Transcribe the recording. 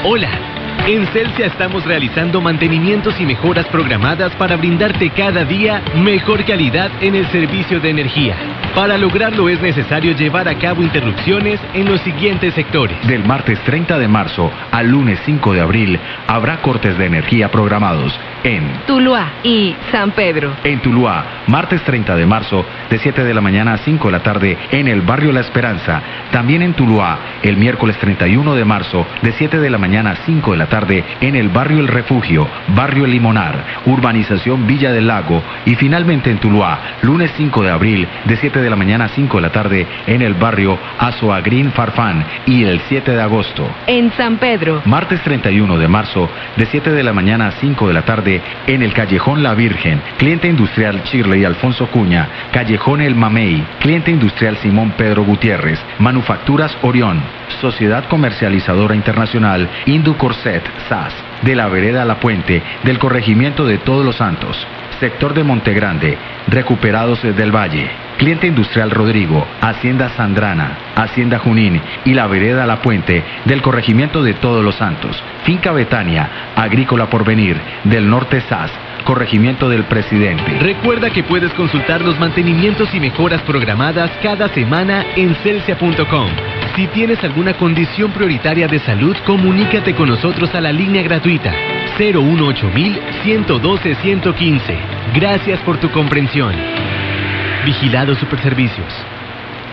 Hola. En Celsia estamos realizando mantenimientos y mejoras programadas para brindarte cada día mejor calidad en el servicio de energía. Para lograrlo es necesario llevar a cabo interrupciones en los siguientes sectores. Del martes 30 de marzo al lunes 5 de abril habrá cortes de energía programados en Tuluá y San Pedro. En Tuluá, martes 30 de marzo de 7 de la mañana a 5 de la tarde en el barrio La Esperanza. También en Tuluá, el miércoles 31 de marzo de 7 de la mañana a 5 de la tarde en el barrio El Refugio, barrio El Limonar, urbanización Villa del Lago. Y finalmente en Tuluá, lunes 5 de abril de 7 de la mañana a 5 de la tarde en el barrio Azoagrín Farfán y el 7 de agosto. En San Pedro, martes 31 de marzo de 7 de la mañana a 5 de la tarde en el Callejón La Virgen, cliente industrial Shirley Alfonso Cuña, Callejón El Mamey, cliente industrial Simón Pedro Gutiérrez, Manufacturas Orión, Sociedad Comercializadora Internacional Inducorset SAS, de la vereda La Puente, del corregimiento de Todos los Santos, sector de Montegrande, Recuperados del Valle, cliente industrial Rodrigo, Hacienda Sandrana, Hacienda Junín y la vereda La Puente, del corregimiento de Todos los Santos, Finca Betania, Agrícola Porvenir, del Norte SAS, corregimiento del Presidente. Recuerda que puedes consultar los mantenimientos y mejoras programadas cada semana en celsia.com. Si tienes alguna condición prioritaria de salud, comunícate con nosotros a la línea gratuita 018-112-115. Gracias por tu comprensión. Vigilado Superservicios.